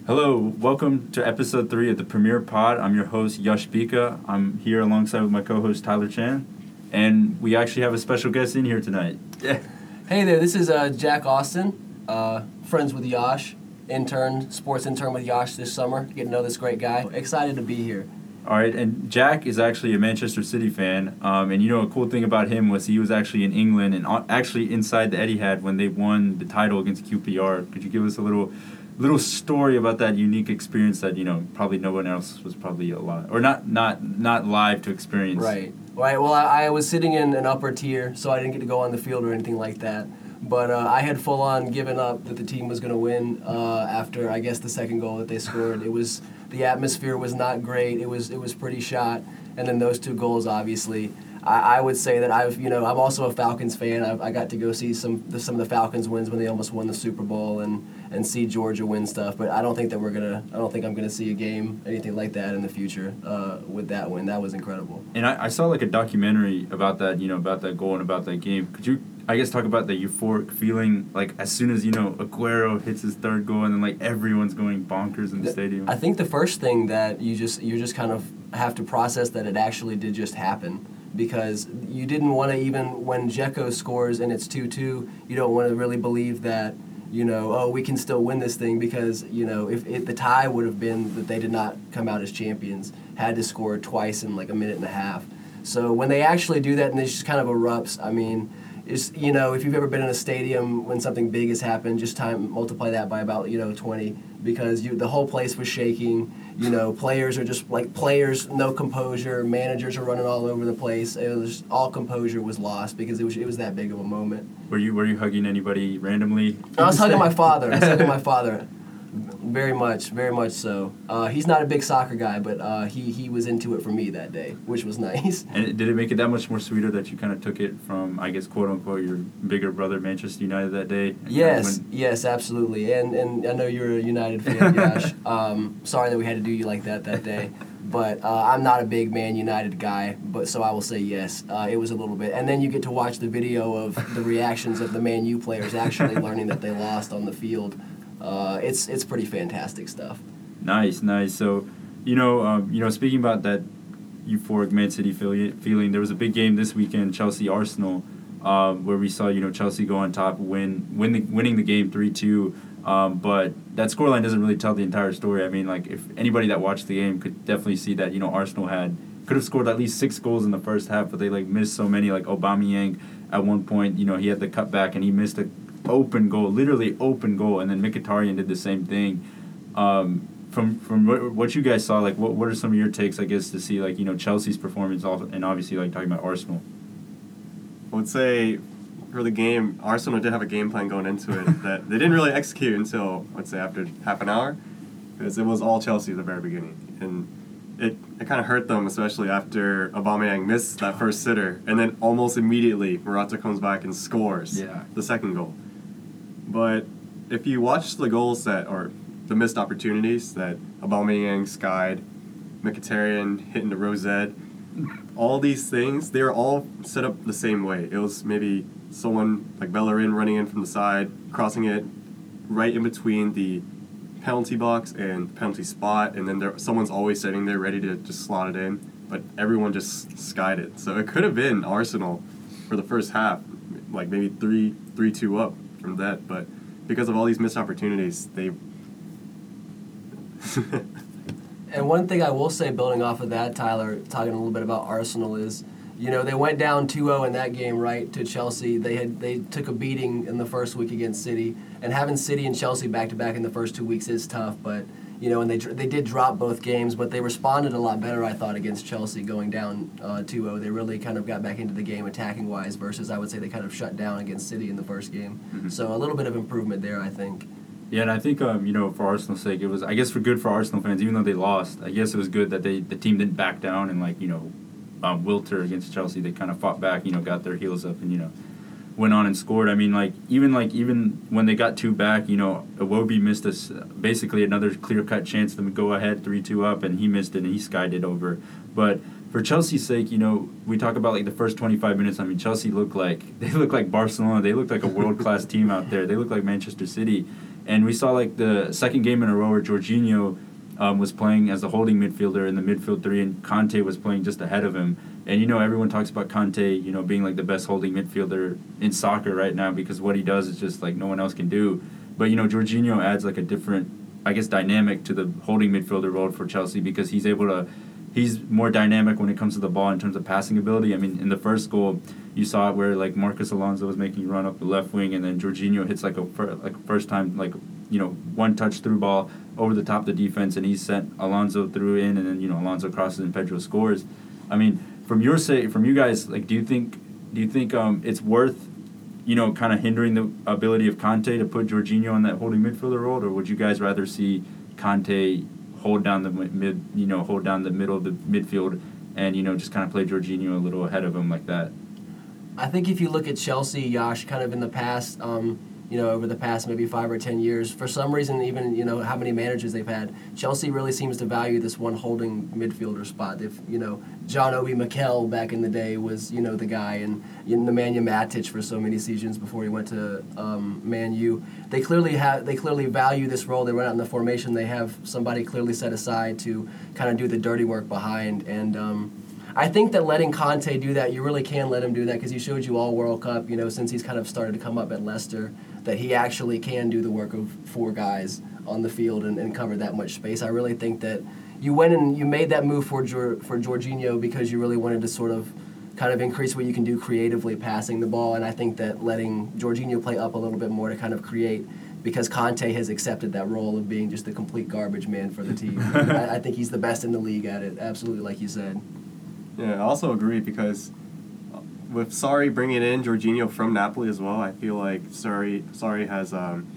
Hello, welcome to episode 3 of the Premier Pod. I'm your host, Yash Bika. I'm here alongside with my co-host, Tyler Chan. And we actually have a special guest in here tonight. Hey there, this is Jack Austin, friends with Yash, sports intern with Yash this summer. Get to know this great guy. Excited to be here. All right, and Jack is actually a Manchester City fan. And a cool thing about him was he was actually in England and actually inside the Etihad when they won the title against QPR. Could you give us a little story about that unique experience that probably no one else was probably alive or not live to experience? Right. Well, I was sitting in an upper tier, so I didn't get to go on the field or anything like that. But I had full on given up that the team was going to win after I guess the second goal that they scored. The atmosphere was not great. It was pretty shot, and then those two goals obviously. I would say that I'm also a Falcons fan. I got to go see some of the Falcons wins when they almost won the Super Bowl and see Georgia win stuff. But I don't think I'm gonna see a game anything like that in the future with that win. That was incredible. And I saw like a documentary about that, about that goal and about that game. Could you, I guess, talk about the euphoric feeling like as soon as Aguero hits his third goal and then like everyone's going bonkers in the stadium? I think the first thing that you just kind of have to process that it actually did just happen. Because you didn't want to, even when Dzeko scores and it's 2-2, you don't want to really believe that, we can still win this thing because, if the tie would have been that they did not come out as champions, had to score twice in like a minute and a half. So when they actually do that and it just kind of erupts, I mean, if you've ever been in a stadium when something big has happened, just multiply that by about, 20, because the whole place was shaking. Players are just like players, no composure. Managers are running all over the place. It was all composure was lost because it was that big of a moment. Were you hugging anybody randomly? I was hugging my father. Very much so. He's not a big soccer guy, but he was into it for me that day, which was nice. And did it make it that much more sweeter that you kind of took it from, I guess, quote unquote, your bigger brother, Manchester United, that day? Yes, absolutely. And I know you're a United fan, Josh. Sorry that we had to do you like that day. But I'm not a big Man United guy, so I will say yes. It was a little bit. And then you get to watch the video of the reactions of the Man U players actually learning that they lost on the field. It's pretty fantastic stuff. Nice. So, speaking about that euphoric Man City feeling, there was a big game this weekend, Chelsea-Arsenal, where we saw, Chelsea go on top, winning the game 3-2. But that scoreline doesn't really tell the entire story. I mean, like, if anybody that watched the game could definitely see that, Arsenal could have scored at least 6 goals in the first half, but they, missed so many. Like, Aubameyang at one point, he had the cutback and he missed literally open goal, and then Mkhitaryan did the same thing. From what you guys saw, like, what are some of your takes, I guess, to see, like, Chelsea's performance, and obviously, like, talking about Arsenal? I would say for the game, Arsenal did have a game plan going into it that they didn't really execute until, let's say, after half an hour, because it was all Chelsea at the very beginning. And it kind of hurt them, especially after Aubameyang missed that first sitter, and then almost immediately Morata comes back and scores the second goal. But if you watch the goals or the missed opportunities that Aubameyang skied, Mkhitaryan hitting the rosette, all these things, they were all set up the same way. It was maybe someone like Bellerin running in from the side, crossing it right in between the penalty box and the penalty spot, and then someone's always sitting there ready to just slot it in, but everyone just skied it. So it could have been Arsenal for the first half, like maybe 3-2 up from that, but because of all these missed opportunities, they... And one thing I will say, building off of that, Tyler, talking a little bit about Arsenal is, they went down 2-0 in that game, right, to Chelsea. They took a beating in the first week against City, and having City and Chelsea back-to-back in the first 2 weeks is tough, but, and they did drop both games, but they responded a lot better, I thought, against Chelsea going down 2-0. They really kind of got back into the game attacking-wise versus, I would say, they kind of shut down against City in the first game. Mm-hmm. So a little bit of improvement there, I think. Yeah, and I think, for Arsenal's sake, it was, I guess, good for Arsenal fans, even though they lost. I guess it was good that the team didn't back down and, Wilter against Chelsea, they kind of fought back, got their heels up and, went on and scored. I mean, even when they got 2 back, Iwobi missed basically another clear-cut chance to go ahead 3-2 up, and he missed it and he skied it over. But for Chelsea's sake, we talk about the first 25 minutes. I mean, Chelsea looked like Barcelona. They looked like a world-class team out there. They looked like Manchester City. And we saw like the second game in a row where Jorginho was playing as the holding midfielder in the midfield three, and Kanté was playing just ahead of him. And, everyone talks about Kanté, being like the best holding midfielder in soccer right now because what he does is just like no one else can do. But, Jorginho adds like a different, I guess, dynamic to the holding midfielder role for Chelsea because he's more dynamic when it comes to the ball in terms of passing ability. I mean, in the first goal, you saw it where like Marcus Alonso was making a run up the left wing, and then Jorginho hits like a first time one touch through ball over the top of the defense, and he sent Alonso through in, and then Alonso crosses and Pedro scores. I mean, from you guys, like, do you think it's worth kind of hindering the ability of Kanté to put Jorginho in that holding midfielder role, or would you guys rather see Kanté hold down the middle of the midfield and just kind of play Jorginho a little ahead of him like that? I think if you look at Chelsea, Yash, kind of in the past, over the past maybe 5 or 10 years, for some reason, even how many managers they've had, Chelsea really seems to value this one holding midfielder spot. If John Obi Mikel back in the day was the guy, and Nemanja Matic for so many seasons before he went to Man U. They clearly value this role. They run out in the formation. They have somebody clearly set aside to kind of do the dirty work behind, and I think that letting Kanté do that, you really can let him do that because he showed you all World Cup, since he's kind of started to come up at Leicester, that he actually can do the work of 4 guys on the field and cover that much space. I really think that you went and you made that move for Jorginho because you really wanted to sort of kind of increase what you can do creatively passing the ball, and I think that letting Jorginho play up a little bit more to kind of create, because Kanté has accepted that role of being just the complete garbage man for the team. I think he's the best in the league at it, absolutely, like you said. Yeah, I also agree because with Sarri bringing in Jorginho from Napoli as well, I feel like Sarri has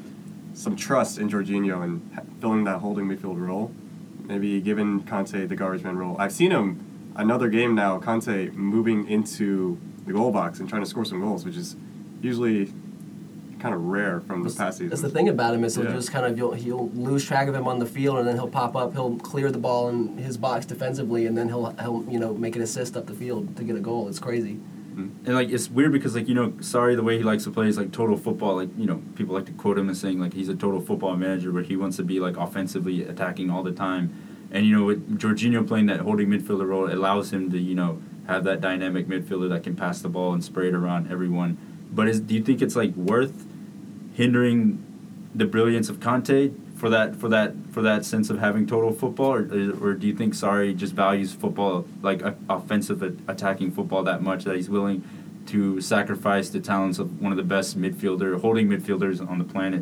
some trust in Jorginho and filling that holding midfield role. Maybe giving Kanté the garbage man role. I've seen him another game now, Kanté moving into the goal box and trying to score some goals, which is usually kind of rare from the past season. That's the thing about him is he'll just kind of he'll lose track of him on the field, and then he'll pop up, he'll clear the ball in his box defensively, and then he'll make an assist up the field to get a goal. It's crazy. And like it's weird because Sarri, the way he likes to play is like total football. Like people like to quote him as saying like he's a total football manager, but he wants to be like offensively attacking all the time. And with Jorginho playing that holding midfielder role, it allows him to have that dynamic midfielder that can pass the ball and spray it around everyone. But do you think it's like worth hindering the brilliance of Kanté for that sense of having total football, or do you think Sarri just values football, like offensive attacking football, that much that he's willing to sacrifice the talents of one of the best holding midfielders on the planet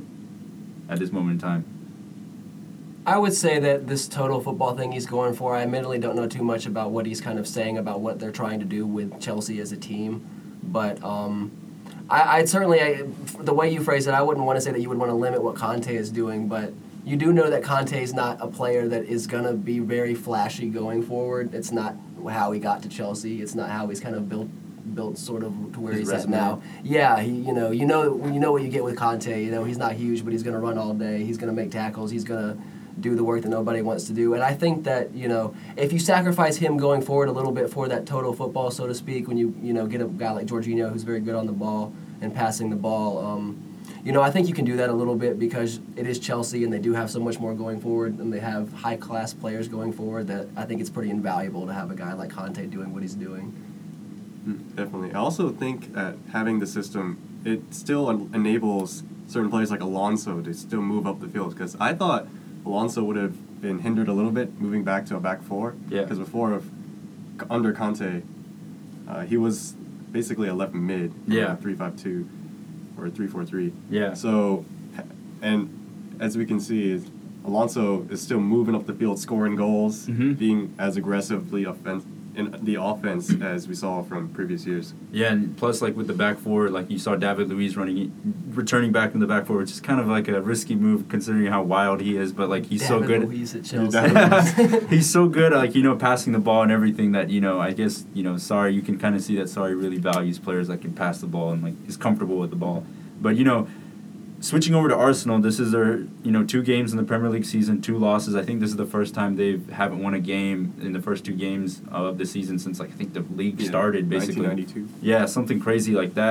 at this moment in time? I would say that this total football thing he's going for, I admittedly don't know too much about what he's kind of saying about what they're trying to do with Chelsea as a team, but I'd certainly, the way you phrase it, I wouldn't want to say that you would want to limit what Kanté is doing, but you do know that Kanté is not a player that is going to be very flashy going forward. It's not how he got to Chelsea. It's not how he's kind of built sort of to where he's at now. Yeah, you know what you get with Kanté. He's not huge, but he's going to run all day. He's going to make tackles. He's going to do the work that nobody wants to do. And I think that, if you sacrifice him going forward a little bit for that total football, so to speak, when you get a guy like Jorginho who's very good on the ball and passing the ball, I think you can do that a little bit because it is Chelsea and they do have so much more going forward and they have high-class players going forward that I think it's pretty invaluable to have a guy like Kanté doing what he's doing. Definitely. I also think that having the system, it still enables certain players like Alonso to still move up the field, because I thought Alonso would have been hindered a little bit moving back to a back four. Yeah. Because before, under Kanté, he was basically a left mid. Yeah. 3-5-2 or 3-4-3. Yeah. So, and as we can see, Alonso is still moving up the field, scoring goals, being as aggressively in the offense as we saw from previous years. Yeah, and plus, like with the back four, like you saw David Luiz returning back in the back four, which is kind of like a risky move considering how wild he is. But like he's so good. Luiz at Chelsea. He's so good, like passing the ball and everything that I guess Sarri, you can kind of see that Sarri really values players that can pass the ball and like is comfortable with the ball. But switching over to Arsenal, this is their 2 games in the Premier League season, 2 losses. I think this is the first time they haven't won a game in the first 2 games of the season since I think the league started, basically. 1992. Yeah, something crazy like that.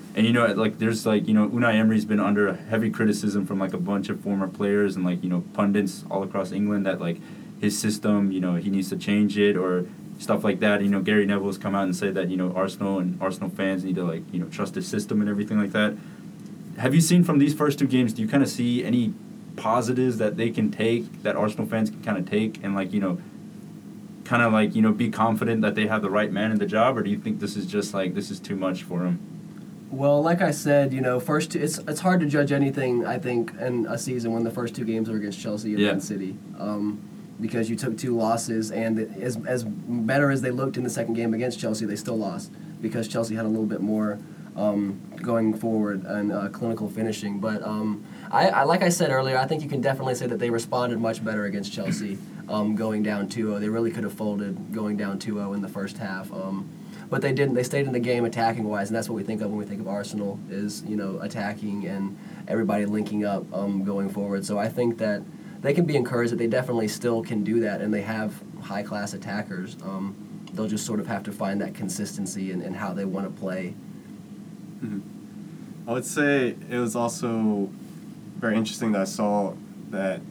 And like there's like Unai Emery's been under heavy criticism from like a bunch of former players and like pundits all across England that like his system he needs to change it or stuff like that. Gary Neville's come out and said that Arsenal and Arsenal fans need to like trust his system and everything like that. Have you seen from these first two games? Do you kind of see any positives that they can take, that Arsenal fans can kind of take, and like kind of like be confident that they have the right man in the job, or do you think this is just like this is too much for him? Well, like I said, first it's hard to judge anything, I think, in a season when the first two games are against Chelsea and Man City, because you took two losses, and as better as they looked in the second game against Chelsea, they still lost because Chelsea had a little bit more going forward and clinical finishing. But I like I said earlier, I think you can definitely say that they responded much better against Chelsea going down 2-0. They really could have folded going down 2-0 in the first half. But they didn't. They stayed in the game attacking-wise, and that's what we think of when we think of Arsenal is, attacking and everybody linking up going forward. So I think that they can be encouraged that they definitely still can do that, and they have high-class attackers. They'll just sort of have to find that consistency in how they want to play. Mm-hmm. I would say it was also very interesting that I saw that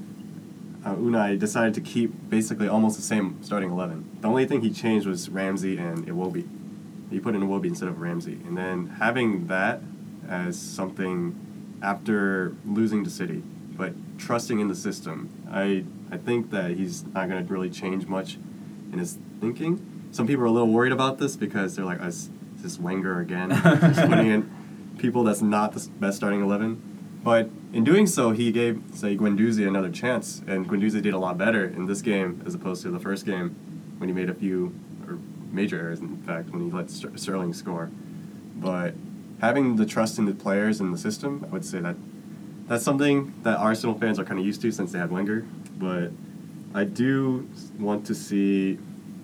Unai decided to keep basically almost the same starting 11. The only thing he changed was Ramsey and Iwobi. He put in Iwobi instead of Ramsey. And then having that as something after losing to City, but trusting in the system, I think that he's not going to really change much in his thinking. Some people are a little worried about this because they're like, is this Wenger again? Just putting in people that's not the best starting 11. But in doing so, he gave, say, Guendouzi another chance, and Guendouzi did a lot better in this game as opposed to the first game when he made a few major errors, in fact, when he let Sterling score. But having the trust in the players and the system, I would say that that's something that Arsenal fans are kind of used to since they had Wenger. But I do want to see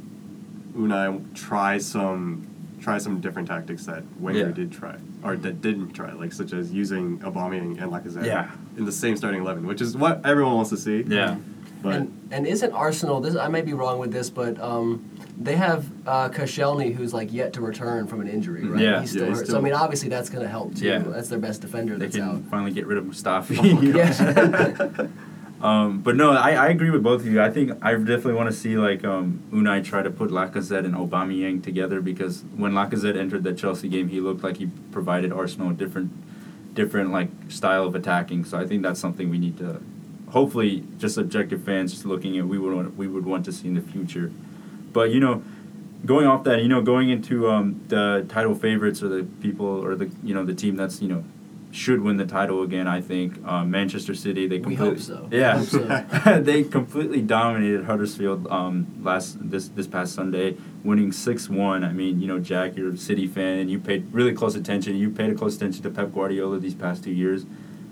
Unai try some different tactics that Wenger did try, or that didn't try, like such as using Aubameyang and Lacazette in the same starting 11, which is what everyone wants to see. Yeah. But and isn't Arsenal, I may be wrong with this, but they have Koscielny, who's like yet to return from an injury, right? Yeah. He's still hurt. So I mean, obviously that's going to help too. Yeah. That's their best defender They that's can out. finally get rid of Mustafi. Yeah. But no, I agree with both of you. I think I definitely want to see like Unai try to put Lacazette and Aubameyang together, because when Lacazette entered the Chelsea game, he looked like he provided Arsenal a different like style of attacking. So I think that's something we need to, hopefully, just objective fans just looking at we would want to see in the future. But going off that, going into the title favorites or the people or the the team that's should win the title again, I think Manchester City. We hope so. Yeah, Hope so. They completely dominated Huddersfield this past Sunday, winning 6-1. I mean, Jack, you're a City fan, and you paid really close attention. You paid close attention to Pep Guardiola these past 2 years.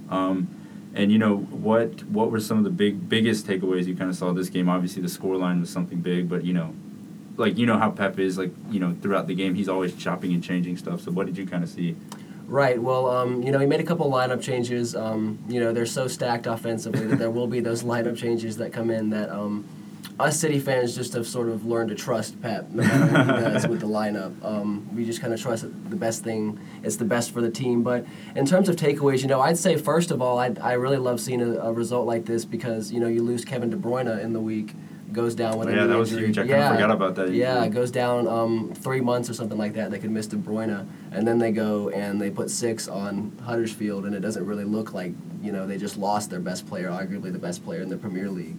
And what were some of the biggest takeaways you kind of saw this game? Obviously, the scoreline was something big, but how Pep is, throughout the game, he's always chopping and changing stuff. So what did you kind of see? Right. Well, he made a couple lineup changes. They're so stacked offensively that there will be those lineup changes that come in that us City fans just have sort of learned to trust Pep no matter what he does with the lineup. We just kind of trust that the best thing is the best for the team. But in terms of takeaways, I'd say first of all, I really love seeing a result like this because you lose Kevin De Bruyne in the week. Goes down with an injury. Yeah, that was huge. I kind of forgot about that. Yeah, it goes down 3 months or something like that. They could miss De Bruyne, and then they go and they put 6 on Huddersfield, and it doesn't really look like they just lost their best player, arguably the best player in the Premier League.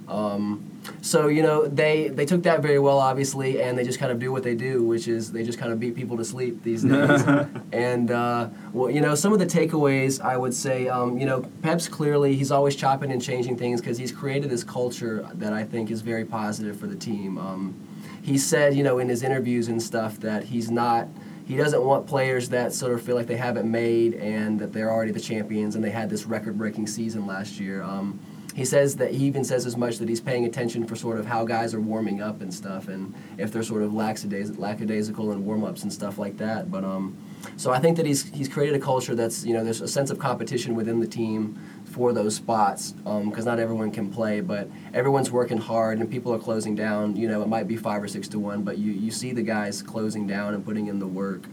So they took that very well, obviously, and they just kind of do what they do, which is they just kind of beat people to sleep these days. And some of the takeaways I would say, Pep's clearly he's always chopping and changing things because he's created this culture that I think is very positive for the team. He said, in his interviews and stuff that he doesn't want players that sort of feel like they have it made and that they're already the champions and they had this record-breaking season last year. He even says as much that he's paying attention for sort of how guys are warming up and stuff, and if they're sort of lackadaisical in warm-ups and stuff like that. But so I think that he's created a culture that's there's a sense of competition within the team for those spots because not everyone can play, but everyone's working hard and people are closing down. It might be 5 or 6 to 1, but you see the guys closing down and putting in the work.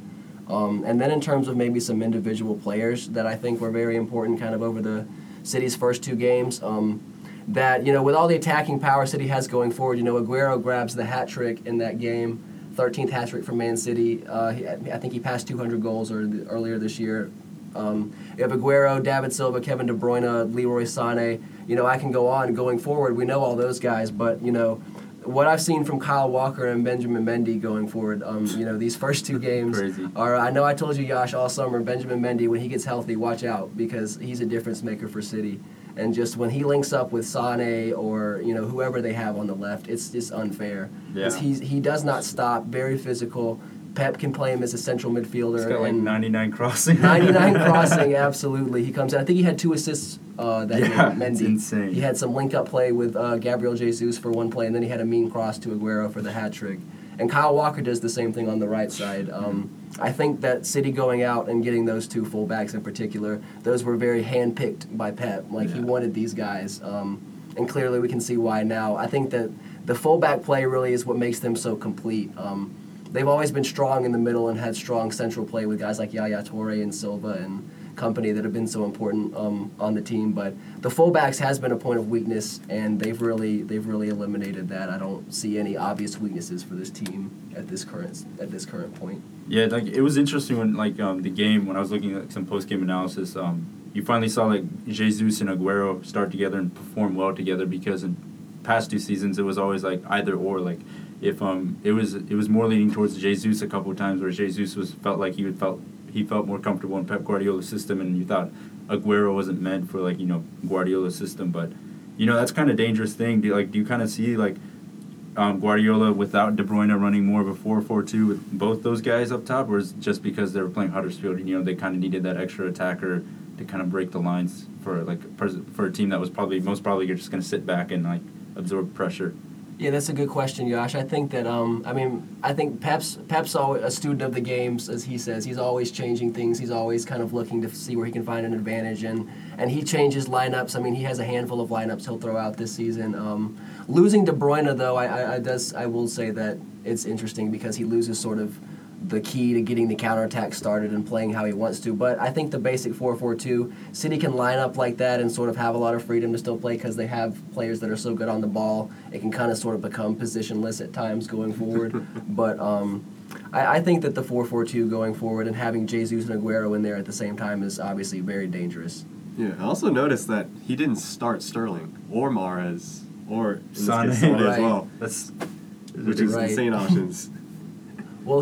And then in terms of maybe some individual players that I think were very important kind of over the City's first two games, that, with all the attacking power City has going forward, Aguero grabs the hat trick in that game, 13th hat trick for Man City. I think he passed 200 goals earlier this year. You have Aguero, David Silva, Kevin De Bruyne, Leroy Sané. I can go on going forward. We know all those guys, but, what I've seen from Kyle Walker and Benjamin Mendy going forward, these first two games are, I know I told you, Yash, all summer, Benjamin Mendy, when he gets healthy, watch out, because he's a difference maker for City. And just when he links up with Sané or, whoever they have on the left, it's just unfair. Yeah. He does not stop, very physical. Pep can play him as a central midfielder. He's got like 99 crossing. 99 crossing, absolutely. He comes in. I think he had 2 assists that game, Mendy. It's insane. He had some link-up play with Gabriel Jesus for one play, and then he had a mean cross to Aguero for the hat trick. And Kyle Walker does the same thing on the right side. I think that City going out and getting those 2 fullbacks in particular, those were very hand-picked by Pep. He wanted these guys, and clearly we can see why now. I think that the fullback play really is what makes them so complete. They've always been strong in the middle and had strong central play with guys like Yaya Toure and Silva and company that have been so important on the team. But the fullbacks has been a point of weakness, and they've really eliminated that. I don't see any obvious weaknesses for this team at this current point. Yeah, it was interesting when the game, when I was looking at some post game analysis, you finally saw Jesus and Aguero start together and perform well together, because in past 2 seasons it was always either or. If it was more leaning towards Jesus a couple of times, where Jesus felt like he felt more comfortable in Pep Guardiola's system, and you thought Aguero wasn't meant for Guardiola's system. But that's kind of dangerous thing. Do you kind of see Guardiola without De Bruyne running more of a 4-4-2 with both those guys up top, or is it just because they were playing Huddersfield and they kind of needed that extra attacker to kind of break the lines for a team that was most probably just going to sit back and absorb pressure? Yeah, that's a good question, Josh. I think that I think Pep's always a student of the games, as he says. He's always changing things. He's always kind of looking to see where he can find an advantage, and he changes lineups. He has a handful of lineups he'll throw out this season. Losing De Bruyne, though, I will say that it's interesting, because he loses sort of the key to getting the counterattack started and playing how he wants to. But I think the basic 4-4-2, City can line up like that and sort of have a lot of freedom to still play, because they have players that are so good on the ball. It can kind of sort of become positionless at times going forward. But I think that the 4-4-2 going forward and having Jesus and Aguero in there at the same time is obviously very dangerous. Yeah, I also noticed that he didn't start Sterling or Mahrez or Sané as well. Which is insane options. Well,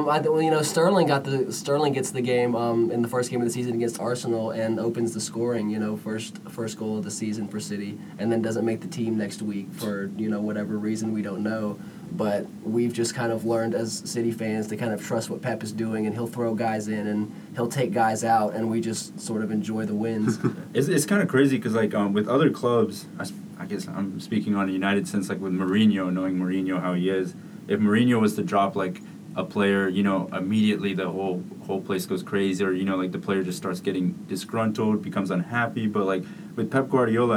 Sterling gets the game in the first game of the season against Arsenal and opens the scoring. First goal of the season for City, and then doesn't make the team next week for whatever reason we don't know. But we've just kind of learned as City fans to kind of trust what Pep is doing, and he'll throw guys in and he'll take guys out, and we just sort of enjoy the wins. It's kind of crazy, because with other clubs, I guess I'm speaking on a United sense, with Mourinho, knowing Mourinho how he is. If Mourinho was to drop a player, immediately the whole place goes crazy, or the player just starts getting disgruntled, becomes unhappy. But with Pep Guardiola,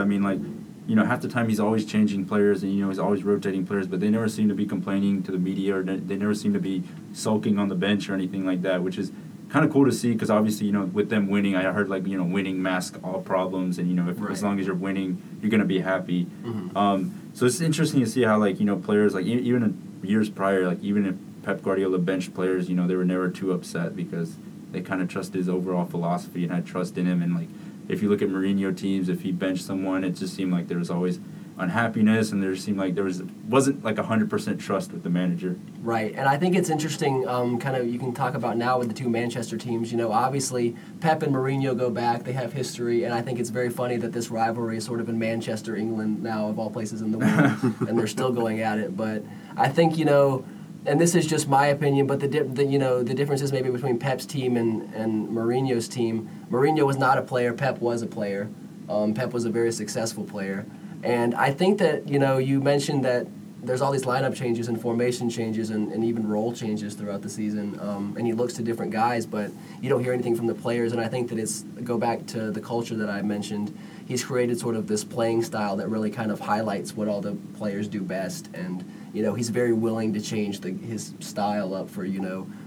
half the time he's always changing players, and he's always rotating players, but they never seem to be complaining to the media, or they never seem to be sulking on the bench or anything like that, which is kind of cool to see, because obviously with them winning, I heard winning masks all problems, and as long as you're winning, you're gonna be happy. Mm-hmm. So it's interesting to see how players even in years prior, even if Pep Guardiola benched players, they were never too upset, because they kind of trusted his overall philosophy and had trust in him. And if you look at Mourinho teams, if he benched someone, it just seemed like there was always unhappiness, and there seemed like wasn't 100% trust with the manager. Right, and I think it's interesting, you can talk about now with the 2 Manchester teams, obviously Pep and Mourinho go back, they have history, and I think it's very funny that this rivalry is sort of in Manchester, England now, of all places in the world, and they're still going at it. But I think, and this is just my opinion, but the differences maybe between Pep's team and Mourinho's team. Mourinho was not a player, Pep was a player. Pep was a very successful player. And I think that, you mentioned that there's all these lineup changes and formation changes and even role changes throughout the season. And he looks to different guys, but you don't hear anything from the players. And I think that go back to the culture that I mentioned. He's created sort of this playing style that really kind of highlights what all the players do best. And, he's very willing to change his style up for,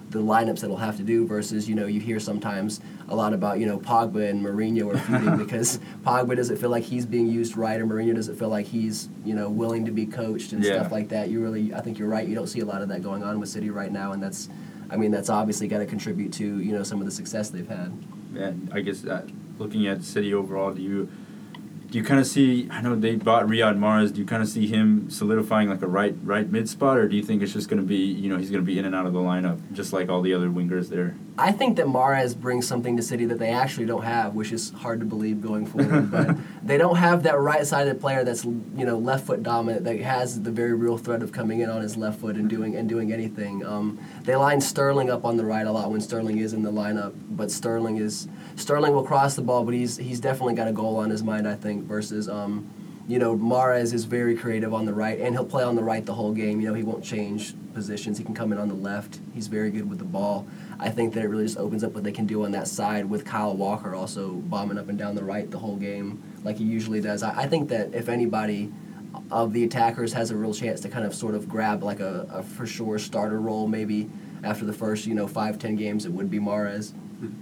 the lineups that he'll have to do versus, you hear sometimes a lot about, Pogba and Mourinho are feuding because Pogba doesn't feel like he's being used right, or Mourinho doesn't feel like he's, willing to be coached and stuff like that. I think you're right. You don't see a lot of that going on with City right now, and that's obviously got to contribute to, some of the success they've had. And I guess looking at City overall, do you kind of see, I know they bought Riyad Mahrez, do you kind of see him solidifying like a right mid spot, or do you think it's just going to be, he's going to be in and out of the lineup just like all the other wingers there? I think that Mahrez brings something to City that they actually don't have, which is hard to believe going forward. But they don't have that right-sided player that's, left foot dominant, that has the very real threat of coming in on his left foot and doing anything. They line Sterling up on the right a lot when Sterling is in the lineup, but Sterling will cross the ball, but he's definitely got a goal on his mind, I think, versus Mahrez is very creative on the right, and he'll play on the right the whole game. He won't change positions. He can come in on the left. He's very good with the ball. I think that it really just opens up what they can do on that side with Kyle Walker also bombing up and down the right the whole game like he usually does. I think that if anybody of the attackers has a real chance to kind of sort of grab like a for sure starter role maybe after the first 5-10 games, it would be Mahrez.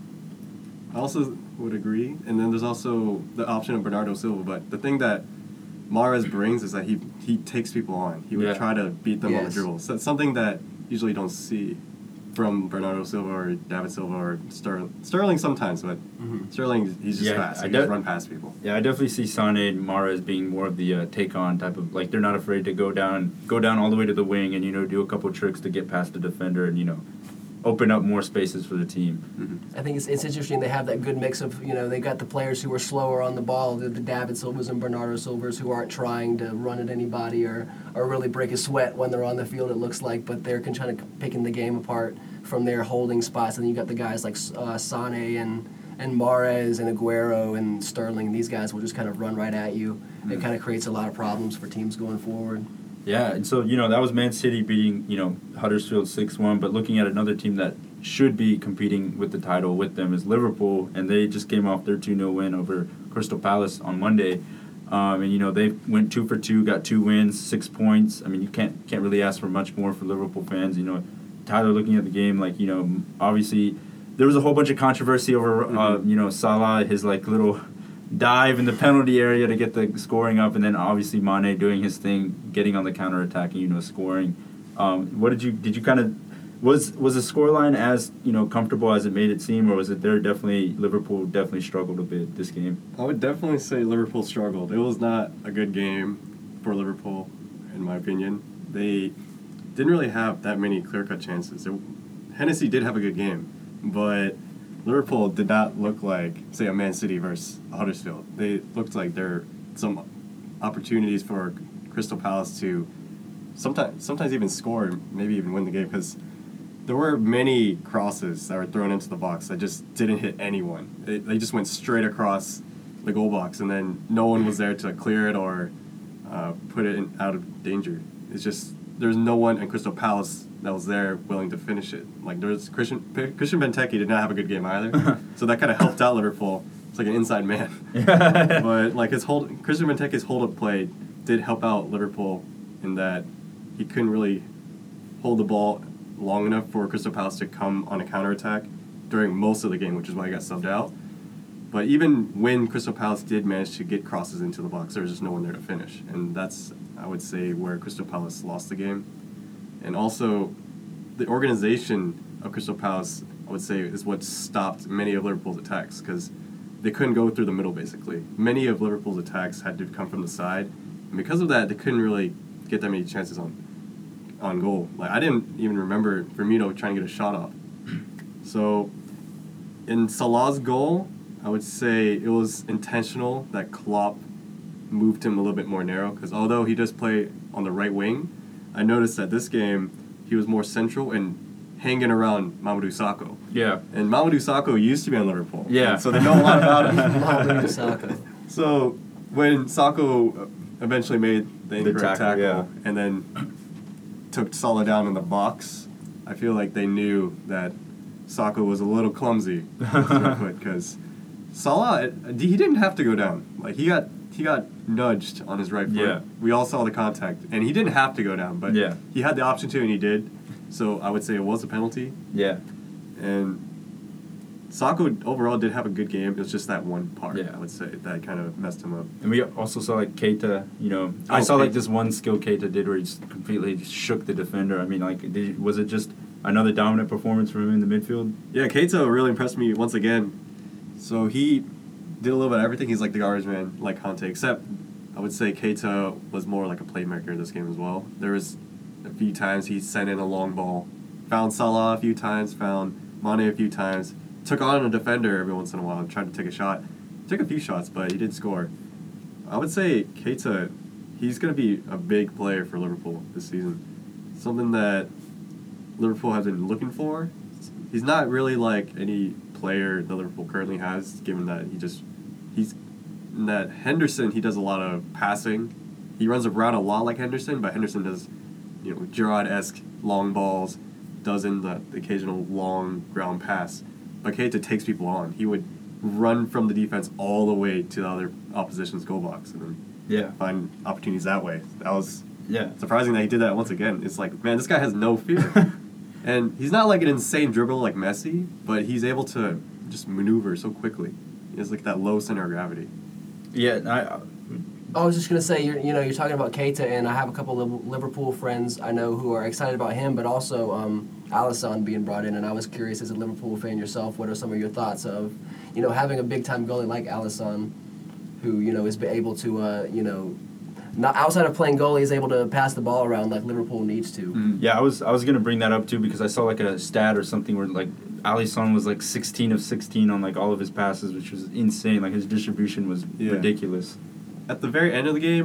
I also would agree. And then there's also the option of Bernardo Silva. But the thing that Mahrez brings is that he takes people on. He would try to beat them on the dribble. So it's something that usually you don't see from Bernardo Silva or David Silva or Sterling. Sterling sometimes, but Sterling, he's just fast. He just run past people. Yeah, I definitely see Sané and Mahrez being more of the take-on type of, like, they're not afraid to go down all the way to the wing and, do a couple tricks to get past the defender and, open up more spaces for the team. I think it's interesting they have that good mix of, they got the players who are slower on the ball, the David Silvas and Bernardo Silvas, who aren't trying to run at anybody or really break a sweat when they're on the field, it looks like, but they're kind of picking the game apart from their holding spots. And then you got the guys like Sané and Mahrez and Aguero and Sterling. These guys will just kind of run right at you. It kind of creates a lot of problems for teams going forward. Yeah, and so, that was Man City beating, Huddersfield 6-1, but looking at another team that should be competing with the title with them is Liverpool, and they just came off their 2-0 win over Crystal Palace on Monday. And, they went 2 for 2, got 2 wins, 6 points. I mean, you can't really ask for much more for Liverpool fans. Tyler, looking at the game, like, obviously there was a whole bunch of controversy over, Salah, his, like, little dive in the penalty area to get the scoring up, and then obviously Mane doing his thing, getting on the counter-attack and, scoring. What did you kind of, was the scoreline as, comfortable as it made it seem, or was it Liverpool definitely struggled a bit this game? I would definitely say Liverpool struggled. It was not a good game for Liverpool, in my opinion. They didn't really have that many clear-cut chances. Hennessy did have a good game, but Liverpool did not look like, say, a Man City versus Huddersfield. They looked like there were some opportunities for Crystal Palace to sometimes even score and maybe even win the game, because there were many crosses that were thrown into the box that just didn't hit anyone. They just went straight across the goal box, and then no one was there to clear it or put it out of danger. It's just there's no one in Crystal Palace that was there willing to finish it. Like, there's Christian Benteke did not have a good game either, so that kind of helped out Liverpool. It's like an inside man. But like Christian Benteke's hold-up play did help out Liverpool in that he couldn't really hold the ball long enough for Crystal Palace to come on a counterattack during most of the game, which is why he got subbed out. But even when Crystal Palace did manage to get crosses into the box, there was just no one there to finish. And that's, I would say, where Crystal Palace lost the game. And also, the organization of Crystal Palace, I would say, is what stopped many of Liverpool's attacks, because they couldn't go through the middle, basically. Many of Liverpool's attacks had to come from the side. And because of that, they couldn't really get that many chances on goal. Like, I didn't even remember Firmino trying to get a shot off. So, in Salah's goal, I would say it was intentional that Klopp moved him a little bit more narrow, because although he does play on the right wing, I noticed that this game he was more central and hanging around Mamadou Sakho. Yeah. And Mamadou Sakho used to be on Liverpool. Yeah. So they know a lot about him. Mamadou Sakho. So when Sakho eventually made the incorrect tackle and then took Salah down in the box, I feel like they knew that Sakho was a little clumsy because Salah, he didn't have to go down. Like, he got nudged on his right foot. Yeah. We all saw the contact, and he didn't have to go down, but he had the option to, and he did. So I would say it was a penalty. Yeah. And Sako overall did have a good game. It was just that one part, Yeah. I would say, that kind of messed him up. And we also saw like Keita, I saw like Keita. this one skill Keita did where he just completely shook the defender. I mean, like, was it just another dominant performance from him in the midfield? Yeah, Keita really impressed me once again. So he did a little bit of everything. He's like the garbage man, like Conte, except I would say Keita was more like a playmaker in this game as well. There was a few times he sent in a long ball, found Salah a few times, found Mane a few times, took on a defender every once in a while and tried to take a shot. Took a few shots, but he did score. I would say Keita, he's going to be a big player for Liverpool this season. Something that Liverpool has been looking for. He's not really like any player that Liverpool currently has, given that he's in that Henderson, he does a lot of passing. He runs around a lot like Henderson, but Henderson does, Gerrard-esque long balls, does in the occasional long ground pass. But Keita takes people on. He would run from the defense all the way to the other opposition's goal box and then find opportunities that way. That was surprising that he did that once again. It's like, man, this guy has no fear. And he's not like an insane dribbler like Messi, but he's able to just maneuver so quickly. He has like that low center of gravity. Yeah, I was just gonna say, you're talking about Keita, and I have a couple of Liverpool friends I know who are excited about him, but also Alisson being brought in. And I was curious, as a Liverpool fan yourself, what are some of your thoughts of, having a big time goalie like Alisson, who is able to, not outside of playing goalie, is able to pass the ball around like Liverpool needs to. Mm-hmm. Yeah, I was gonna bring that up too because I saw like a stat or something where like Alisson was like 16 of 16 on like all of his passes, which was insane. Like his distribution was ridiculous. At the very end of the game,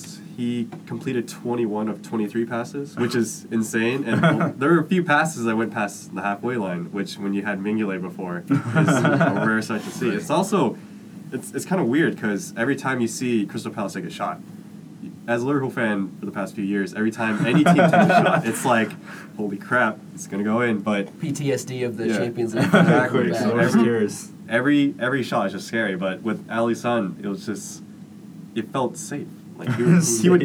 he completed 21 of 23 passes, which is insane. And there were a few passes that went past the halfway line, which when you had Mignolet before is a rare sight to see. It's also, it's kind of weird because every time you see Crystal Palace take a shot, as a Liverpool fan for the past few years, every time any team takes a shot, it's like, holy crap, it's going to go in. But PTSD of the Champions League. Exactly. So every shot is just scary. But with Alisson, it was just, it felt safe. Like he would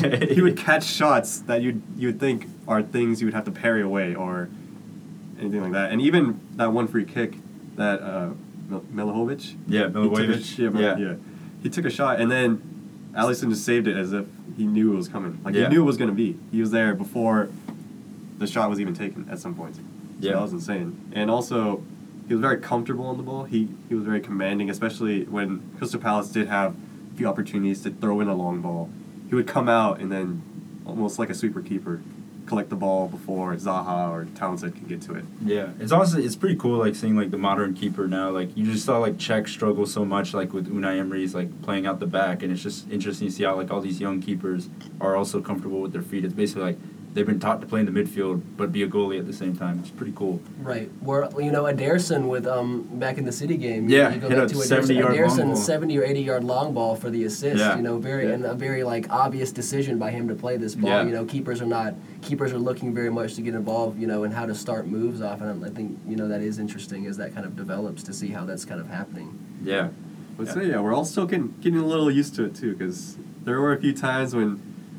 catch shots that you would think are things you would have to parry away or anything like that. And even that one free kick that Milivojevic. Yeah, Milivojevic. Yeah. He took a shot and then Alisson just saved it as if he knew it was coming. Like he knew it was going to be. He was there before the shot was even taken at some point. So that was insane. And also, he was very comfortable on the ball. He was very commanding, especially when Crystal Palace did have a few opportunities to throw in a long ball. He would come out and then, almost like a sweeper keeper, collect the ball before Zaha or Townsend can get to it. Yeah, it's pretty cool like seeing like the modern keeper now. Like you just saw like Czech struggle so much like with Unai Emery's like playing out the back, and it's just interesting to see how like all these young keepers are also comfortable with their feet. It's basically like they've been taught to play in the midfield but be a goalie at the same time. It's pretty cool. Right. Where Ederson with back in the City game. Yeah, you go hit back a to 70-yard long ball. 70 or 80-yard long ball for the assist. Yeah. And a very like obvious decision by him to play this ball. Yeah. Keepers are looking very much to get involved, in how to start moves off, and I think that is interesting as that kind of develops to see how that's kind of happening. Yeah. But we're all still getting a little used to it too, because there were a few times when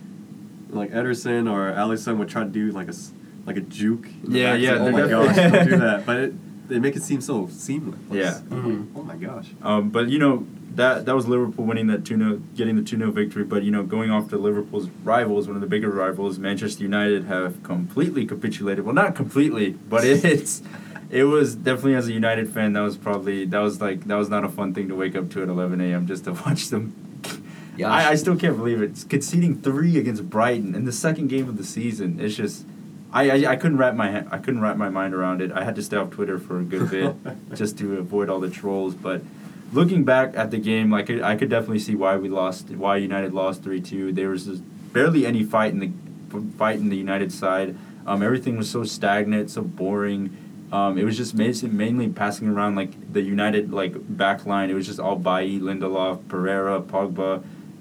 like Ederson or Alisson would try to do like a juke. Oh my gosh, don't do that. But they make it seem so seamless. Yeah. Mm-hmm. Oh my gosh. But that was Liverpool winning that 2-0, getting the 2-0 victory. But going off to Liverpool's rivals, one of the bigger rivals, Manchester United, have completely capitulated. Well, not completely, but it was definitely, as a United fan, that was not a fun thing to wake up to at 11 a.m. just to watch them. Yeah, I still can't believe it. It's conceding 3 against Brighton in the second game of the season. It's just, I couldn't wrap my mind around it. I had to stay off Twitter for a good bit just to avoid all the trolls. But looking back at the game, like I could definitely see why United lost 3-2. There was just barely any fight in the United side. Everything was so stagnant, so boring. It was just mainly passing around like the United like back line. It was just all Bailly, Lindelof, Pereira, Pogba.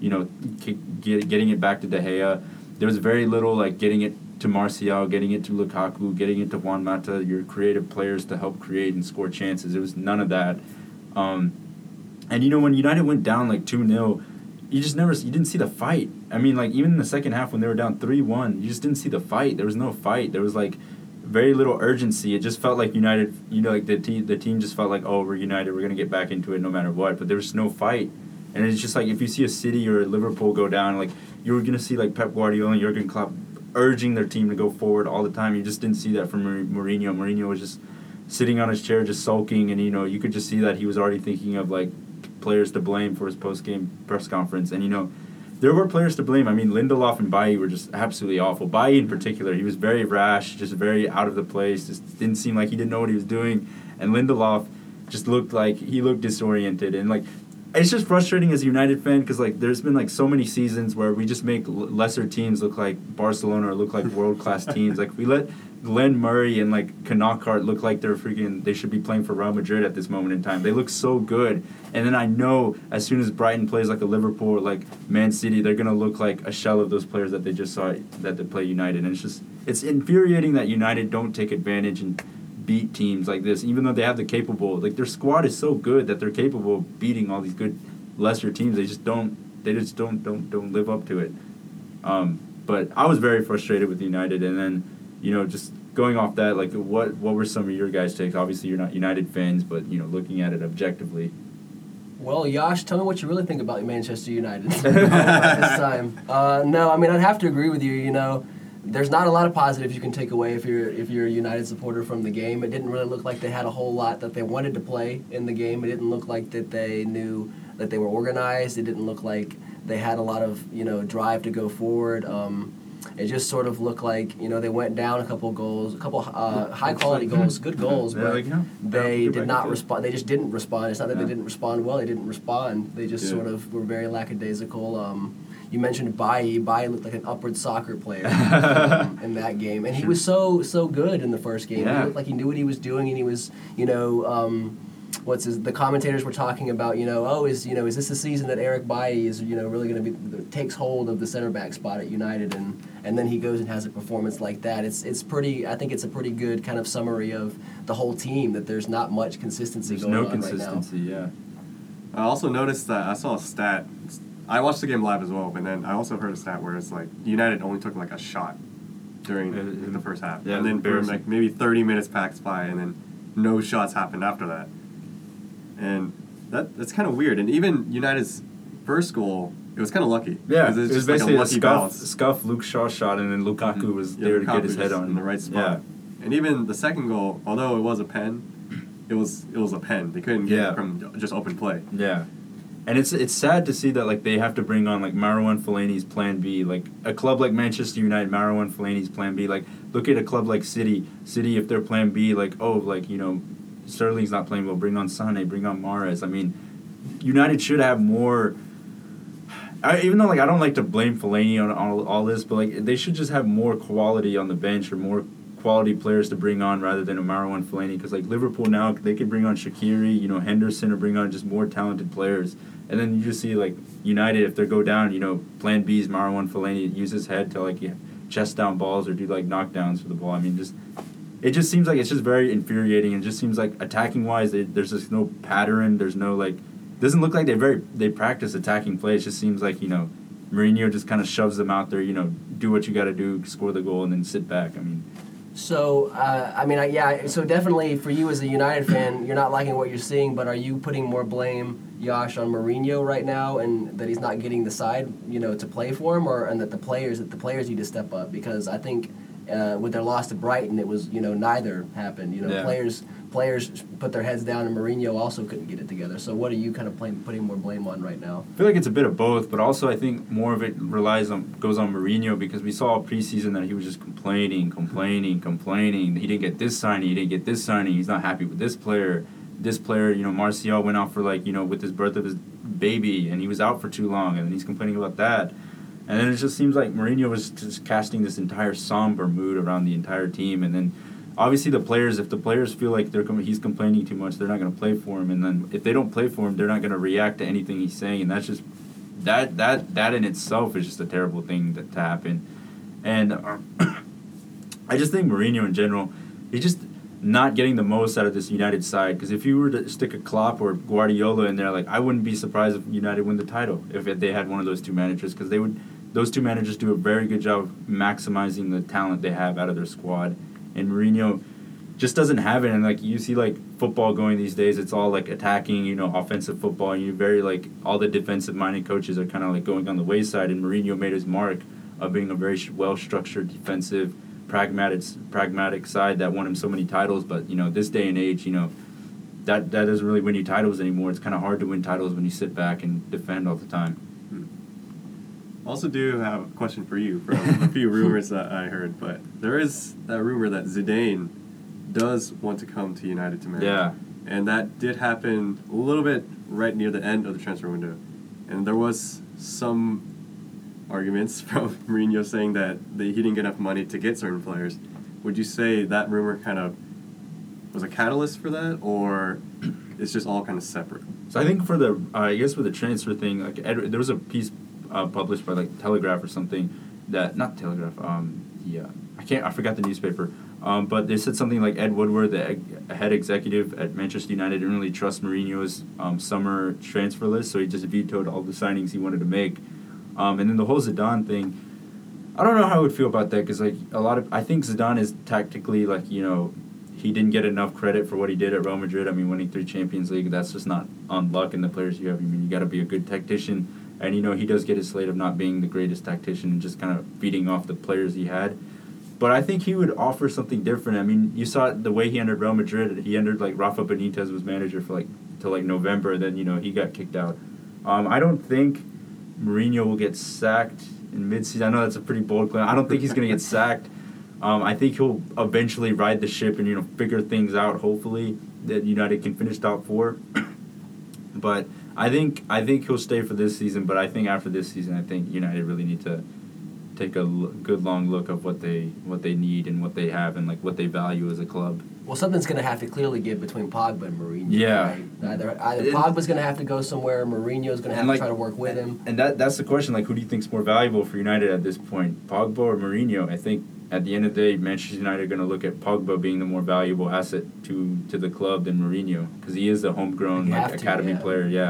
Getting it back to De Gea. There was very little like getting it to Martial, getting it to Lukaku, getting it to Juan Mata, your creative players to help create and score chances. It was none of that. And when United went down like 2-0, you didn't see the fight. I mean, like even in the second half when they were down 3-1, you just didn't see the fight. There was no fight. There was like very little urgency. It just felt like United, like the team just felt like, oh, we're United, we're gonna get back into it no matter what. But there was no fight, and it's just like if you see a City or a Liverpool go down, like you were gonna see like Pep Guardiola and Jurgen Klopp urging their team to go forward all the time. You just didn't see that from Mourinho. Mourinho was just sitting on his chair, just sulking, and you could just see that he was already thinking of like players to blame for his post-game press conference, and there were players to blame. I mean, Lindelof and Bailly were just absolutely awful. Bailly in particular, he was very rash, just very out of the place, just didn't seem like he didn't know what he was doing. And Lindelof just looked like he looked disoriented. And, like, it's just frustrating as a United fan because, like, there's been, like, so many seasons where we just make lesser teams look like Barcelona or look like world-class teams. Like, we let Glenn Murray and, like, Knockaert look like they should be playing for Real Madrid at this moment in time. They look so good. And then I know as soon as Brighton plays like a Liverpool or like Man City, they're going to look like a shell of those players that they just saw that they play United. And it's infuriating that United don't take advantage and beat teams like this, even though they have the capable, like their squad is so good that they're capable of beating all these good lesser teams. They just don't live up to it. But I was very frustrated with United. And then, just going off that, like what were some of your guys' takes? Obviously you're not United fans, but looking at it objectively. Well, Yash, tell me what you really think about Manchester United this time. No, I mean, I'd have to agree with you. There's not a lot of positives you can take away if you're a United supporter from the game. It didn't really look like they had a whole lot that they wanted to play in the game. It didn't look like that they knew that they were organized. It didn't look like they had a lot of drive to go forward. It just sort of looked like they went down a couple high quality goals, good goals, but they did not respond. They just didn't respond. It's not that they didn't respond well; they didn't respond. They just sort of were very lackadaisical. You mentioned Bailly. Bailly looked like an upward soccer player in that game, and he was so good in the first game. Yeah. He looked like he knew what he was doing, and he was the commentators were talking about, is this the season that Eric Bailly is, really going to be, takes hold of the center back spot at United, and then he goes and has a performance like that. It's pretty, I think it's a pretty good kind of summary of the whole team, that there's not much consistency going on right now. There's no consistency, yeah. I also noticed that I saw a stat. I watched the game live as well, but then I also heard a stat where it's like United only took like a shot during the first half. Yeah, and then like maybe 30 minutes passed by, and then no shots happened after that. And that's kind of weird. And even United's first goal, it was kind of lucky. Yeah, it was just basically like a scuff Luke Shaw shot, and then Lukaku was there to get his head on in the right spot. Yeah. And even the second goal, although it was a pen, it was a pen. They couldn't get it from just open play. Yeah. And it's sad to see that like they have to bring on like Marouane Fellaini's plan B, like a club like Manchester United, Marouane Fellaini's plan B. Like look at a club like City. City, if their plan B, like Sterling's not playing well, bring on Sané, bring on Mahrez. I mean, United should have more. Even though like I don't like to blame Fellaini on all this, but like they should just have more quality on the bench or more quality players to bring on rather than a Marouane Fellaini. Because like Liverpool now, they could bring on Shaqiri, Henderson, or bring on just more talented players. And then you just see like United, if they go down, plan B is Marouane Fellaini, use his head to like chest down balls or do like knockdowns for the ball. I mean, it just seems like it's just very infuriating. It just seems like attacking wise, there's just no pattern. There's no like, doesn't look like they practice attacking play. It just seems like Mourinho just kind of shoves them out there. Do what you got to do, score the goal, and then sit back. I mean. So, so definitely for you as a United fan, you're not liking what you're seeing, but are you putting more blame, Yash, on Mourinho right now, and that he's not getting the side, to play for him, and that the players need to step up? Because I think with their loss to Brighton, it was, neither happened. Players put their heads down, and Mourinho also couldn't get it together. So what are you kind of putting more blame on right now? I feel like it's a bit of both, but also I think more of it goes on Mourinho, because we saw preseason that he was just complaining. He didn't get this signing. He's not happy with this player. Martial went out for with his birth of his baby, and he was out for too long, and he's complaining about that. And then it just seems like Mourinho was just casting this entire somber mood around the entire team, and then obviously if the players feel like he's complaining too much, they're not going to play for him, and then if they don't play for him, they're not going to react to anything he's saying, and that's just that in itself is just a terrible thing to happen. And I just think Mourinho in general, he's just not getting the most out of this United side, because if you were to stick a Klopp or Guardiola in there, like I wouldn't be surprised if United win the title if they had one of those two managers, because those two managers do a very good job of maximizing the talent they have out of their squad. and Mourinho just doesn't have it. And like you see like football going these days, it's all like attacking, you know, offensive football, and you very like all the defensive minded coaches are kind of like going on the wayside, and Mourinho made his mark of being a very well structured defensive pragmatic side that won him so many titles. But you know, this day and age, you know, that doesn't really win you titles anymore. It's kind of hard to win titles when you sit back and defend all the time. I also do have a question for you from a few rumors that I heard, but there is that rumor that Zidane does want to come to United to manage. Yeah. And that did happen a little bit right near the end of the transfer window. And there was some arguments from Mourinho saying that he didn't get enough money to get certain players. Would you say that rumor kind of was a catalyst for that, or it's just all kind of separate? So I think for the I guess for the transfer thing, like there was a piece published by like Telegraph or something that not Telegraph. I forgot the newspaper. But they said something like Ed Woodward, the head executive at Manchester United, didn't really trust Mourinho's summer transfer list, so he just vetoed all the signings he wanted to make. And then the whole Zidane thing, I don't know how I would feel about that, because like I think Zidane is tactically like, you know, he didn't get enough credit for what he did at Real Madrid. I mean, winning 3 Champions League, that's just not on luck in the players you have. I mean, you got to be a good tactician, and you know he does get his slate of not being the greatest tactician and just kind of feeding off the players he had. But I think he would offer something different. I mean, you saw the way he entered Real Madrid. He entered like Rafa Benitez was manager for like till like November. Then, you know, he got kicked out. I don't think Mourinho will get sacked in midseason. I know that's a pretty bold claim. I don't think he's going to get sacked. I think he'll eventually ride the ship and, you know, figure things out. Hopefully that United can finish top 4. But I think he'll stay for this season. But I think after this season, I think United really need to take a good long look of what they need and what they have and like what they value as a club. Well, something's going to have to clearly give between Pogba and Mourinho. Yeah. Right? Either Pogba's going to have to go somewhere, Mourinho's going to have to try to work with him. And that's the question. Like, who do you think's more valuable for United at this point, Pogba or Mourinho? I think at the end of the day, Manchester United are going to look at Pogba being the more valuable asset to the club than Mourinho, because he is a homegrown academy player. Yeah.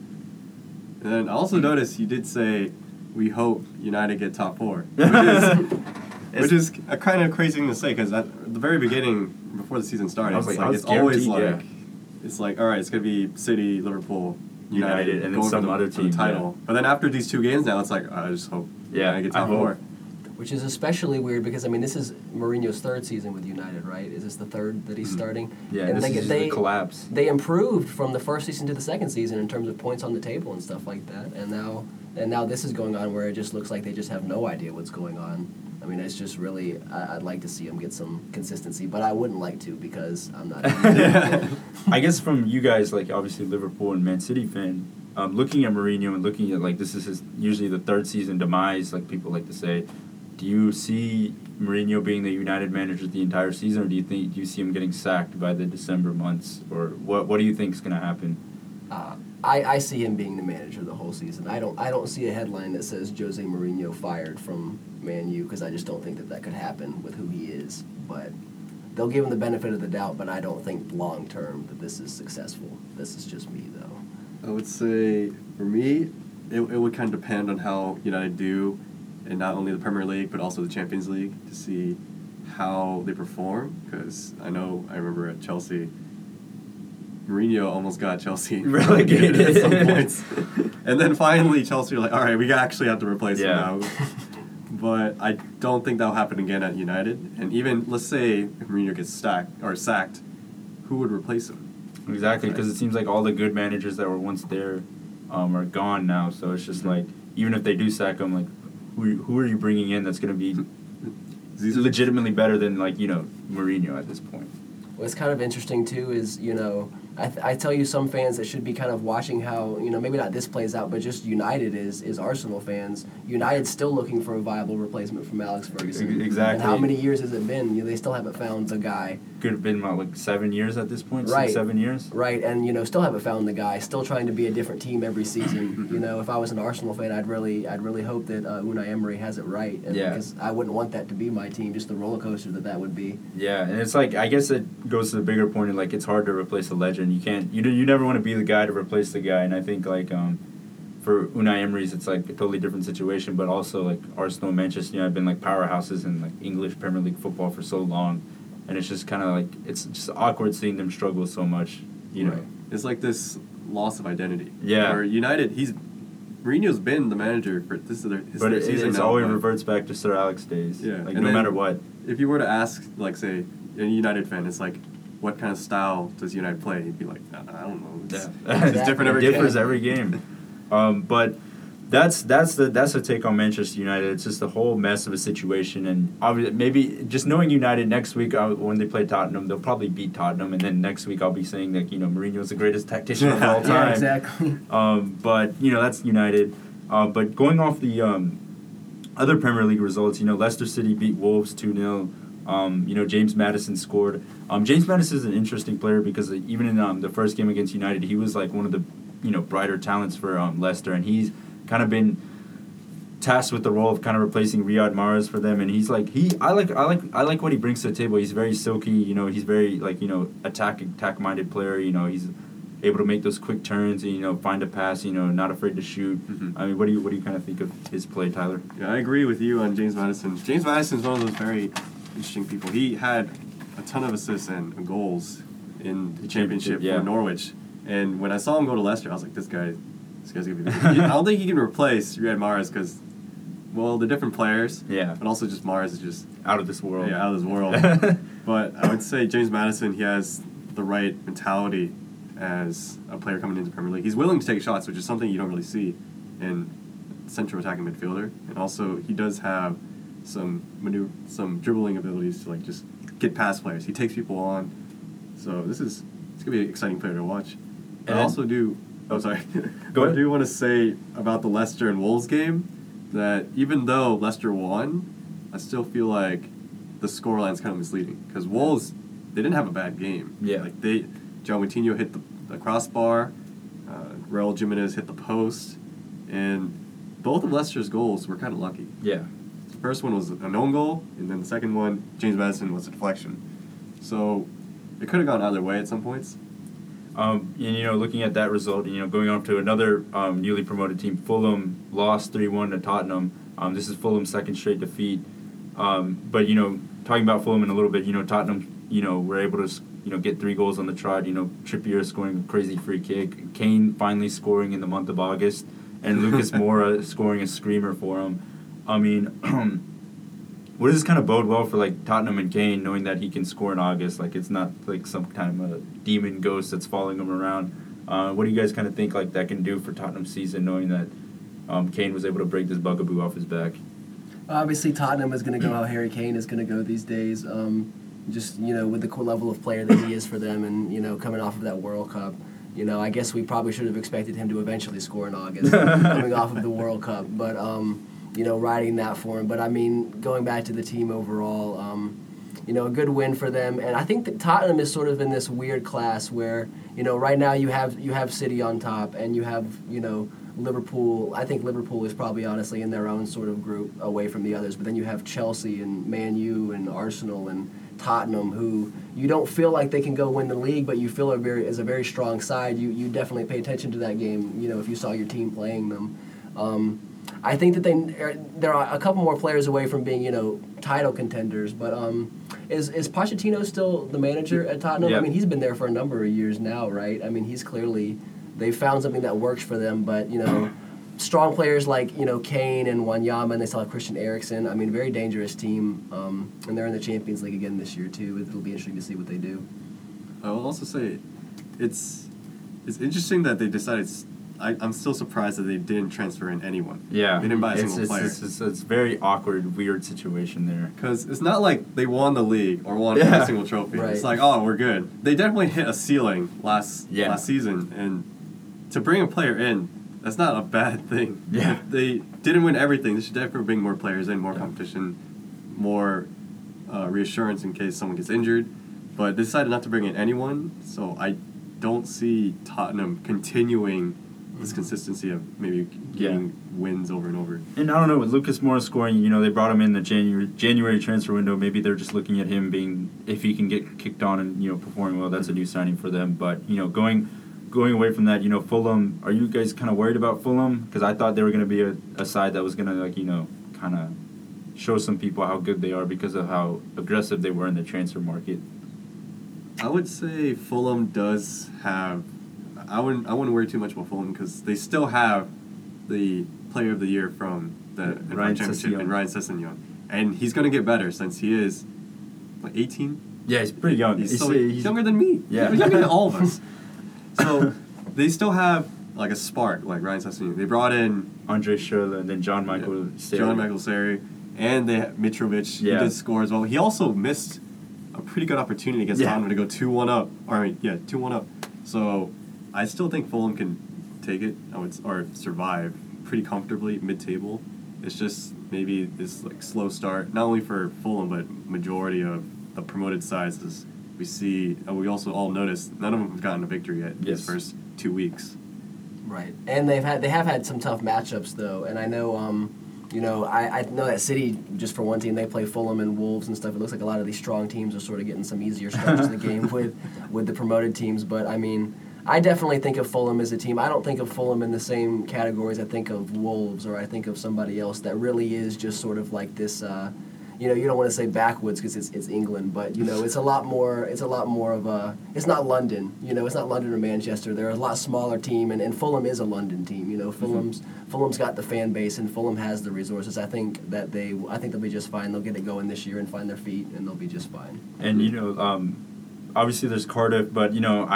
And then I also noticed you did say, we hope United get top 4, which is a kind of crazy thing to say, because at the very beginning, before the season started, it's always like, it's like, all right, it's going to be City, Liverpool, United, and then some other team. The title. Yeah. But then after these 2 games now, it's like, I just hope United get top 4. Which is especially weird because, I mean, this is Mourinho's 3rd season with United, right? Is this the 3rd that he's starting? Yeah, and this is the collapse. They improved from the 1st season to the 2nd season in terms of points on the table and stuff like that. And now this is going on where it just looks like they just have no idea what's going on. I mean, it's just really, I'd like to see them get some consistency, but I wouldn't like to because I'm not. I guess from you guys, like obviously Liverpool and Man City fan, looking at Mourinho and looking at like this is his usually the 3rd season demise, like people like to say. Do you see Mourinho being the United manager the entire season, or do you see him getting sacked by the December months, or what do you think is going to happen? I see him being the manager the whole season. I don't see a headline that says Jose Mourinho fired from Man U, because I just don't think that could happen with who he is. But they'll give him the benefit of the doubt, but I don't think long term that this is successful. This is just me, though. I would say for me, it would kind of depend on how United do in not only the Premier League but also the Champions League, to see how they perform. Because I remember at Chelsea, Mourinho almost got Chelsea relegated at some points. And then finally Chelsea were like, all right, we actually have to replace him now. But I don't think that'll happen again at United. And even, let's say, if Mourinho gets sacked, who would replace him? Exactly, because it seems like all the good managers that were once there are gone now. So it's just like, even if they do sack him, like, who are you bringing in that's going to be legitimately better than, like, you know, Mourinho at this point? What's kind of interesting, too, is, you know, I tell you some fans that should be kind of watching how, you know, maybe not this plays out, but just United is Arsenal fans. United's still looking for a viable replacement from Alex Ferguson. Exactly. And how many years has it been? You know, they still haven't found the guy. Could have been, like 7 years at this point? Right. 6, 7 years? Right, and, you know, still haven't found the guy. Still trying to be a different team every season. You know, if I was an Arsenal fan, I'd really hope that Unai Emery has it right. And because I wouldn't want that to be my team, just the roller coaster that would be. Yeah, and it's like, I guess it goes to the bigger point of, like, it's hard to replace a legend. You never want to be the guy to replace the guy, and I think, like, for Unai Emery's, it's, like, a totally different situation, but also, like, Arsenal and Manchester United have been, like, powerhouses in, like, English Premier League football for so long, and it's just kind of like it's just awkward seeing them struggle so much. You know, It's like this loss of identity. Yeah. Where United, Mourinho's been the manager for his but third season it's now, always but reverts back to Sir Alex days. Yeah, like and no then matter what. If you were to ask, like, say, a United fan, it's like, what kind of style does United play? He'd be like, I don't know. It's different every It game. differs every game. But that's the take on Manchester United. It's just a whole mess of a situation, and obviously maybe just knowing United next week when they play Tottenham, they'll probably beat Tottenham, and then next week I'll be saying that Mourinho's the greatest tactician of all time. Yeah, exactly. But that's United. But going off the other Premier League results, Leicester City beat Wolves 2-0. James Maddison scored. James Maddison is an interesting player because even in the first game against United, he was like one of the brighter talents for Leicester, and he's kind of been tasked with the role of kind of replacing Riyad Mahrez for them. And he's like I like what he brings to the table. He's very silky. He's very attack minded player. He's able to make those quick turns and find a pass. Not afraid to shoot. Mm-hmm. I mean, what do you kind of think of his play, Tyler? Yeah, I agree with you on James Maddison. James Maddison is one of those very interesting people. He had a ton of assists and goals in the championship yeah. for Norwich. And when I saw him go to Leicester, I was like, this guy's gonna be. I don't think he can replace Riyad Mahrez because, well, they're different players. Yeah. But also, just Mahrez is just Out of this world. Yeah, out of this world. But I would say James Maddison, he has the right mentality as a player coming into the Premier League. He's willing to take shots, which is something you don't really see in central attacking midfielder. And also, he does have some dribbling abilities to just get past players. He takes people on. So it's gonna be an exciting player to watch. And I also do. Oh, sorry. Go ahead. I do want to say about the Leicester and Wolves game that even though Leicester won, I still feel like the scoreline's kind of misleading because Wolves, they didn't have a bad game. Yeah. João Moutinho hit the crossbar, Raul Jimenez hit the post, and both of Leicester's goals were kind of lucky. Yeah. The first one was an own goal, and then the second one, James Maddison, was a deflection. So it could have gone either way at some points. And looking at that result, going on to another newly promoted team, Fulham lost 3-1 to Tottenham. This is Fulham's second straight defeat. But talking about Fulham in a little bit, Tottenham, were able to get 3 goals on the trot. Trippier scoring a crazy free kick, Kane finally scoring in the month of August, and Lucas Moura scoring a screamer for him. I mean, what does this kind of bode well for Tottenham and Kane, knowing that he can score in August? It's not some kind of a demon ghost that's following him around. What do you guys kind of think that can do for Tottenham's season, knowing that Kane was able to break this bugaboo off his back? Obviously, Tottenham is going to go how Harry Kane is going to go these days. Just with the level of player that he is for them, and coming off of that World Cup. I guess we probably should have expected him to eventually score in August, coming off of the World Cup. But riding that for him. But I mean, going back to the team overall, a good win for them. And I think that Tottenham is sort of in this weird class where right now you have City on top, and you have Liverpool. I think Liverpool is probably honestly in their own sort of group away from the others. But then you have Chelsea and Man U and Arsenal and Tottenham, who you don't feel like they can go win the league, but you feel is a very strong side. You definitely pay attention to that game. If you saw your team playing them. I think that they're a couple more players away from being title contenders. But is Pochettino still the manager at Tottenham? Yeah. I mean, he's been there for a number of years now, right? I mean, he's clearly they found something that works for them. But strong players like Kane and Wanyama, and they still have Christian Eriksen. I mean, very dangerous team, and they're in the Champions League again this year too. It'll be interesting to see what they do. I will also say, it's interesting that they decided. I'm still surprised that they didn't transfer in anyone. Yeah. They didn't buy a single player. It's very awkward, weird situation there. Because it's not like they won the league or won every single trophy. Right. It's like, oh, we're good. They definitely hit a ceiling last season, and to bring a player in, that's not a bad thing. Yeah. If they didn't win everything, they should definitely bring more players in, more competition, more reassurance in case someone gets injured. But they decided not to bring in anyone, so I don't see Tottenham continuing this consistency of maybe getting wins over and over. And I don't know, with Lucas Moura scoring, they brought him in the January transfer window. Maybe they're just looking at him being, if he can get kicked on and performing well, that's a new signing for them. But going away from that, Fulham. Are you guys kind of worried about Fulham? Because I thought they were going to be a side that was going to kind of show some people how good they are because of how aggressive they were in the transfer market. I would say Fulham does have. I wouldn't worry too much about Fulham because they still have the Player of the Year from the Ryan Championship Sessegnon. and Ryan Sessegnon, and he's going to get better since he is, like 18. Yeah, he's pretty young. He's younger than me. Yeah. He's younger than all of us. So they still have like a spark, like Ryan Sessegnon. They brought in Andre Schürrle and then John Michael Seri, and they have Mitrovic. Yeah. He did score as well. He also missed a pretty good opportunity against Tottenham to go 2-1 up. 2-1 up. So I still think Fulham can take it, or survive pretty comfortably mid-table. It's just maybe this like slow start, not only for Fulham but majority of the promoted sides. As we see, we also all noticed none of them have gotten a victory yet these first 2 weeks. Right, and they have had some tough matchups though, and I know I know that City, just for one team, they play Fulham and Wolves and stuff. It looks like a lot of these strong teams are sort of getting some easier starts to the game with the promoted teams. But I mean, I definitely think of Fulham as a team. I don't think of Fulham in the same categories I think of Wolves or I think of somebody else that really is just sort of like this. You don't want to say backwoods because it's England, but it's a lot more of a. It's not London, it's not London or Manchester. They're a lot smaller team, and Fulham is a London team. Fulham's got the fan base, and Fulham has the resources. I think they'll be just fine. They'll get it going this year and find their feet, and they'll be just fine. And obviously there's Cardiff, but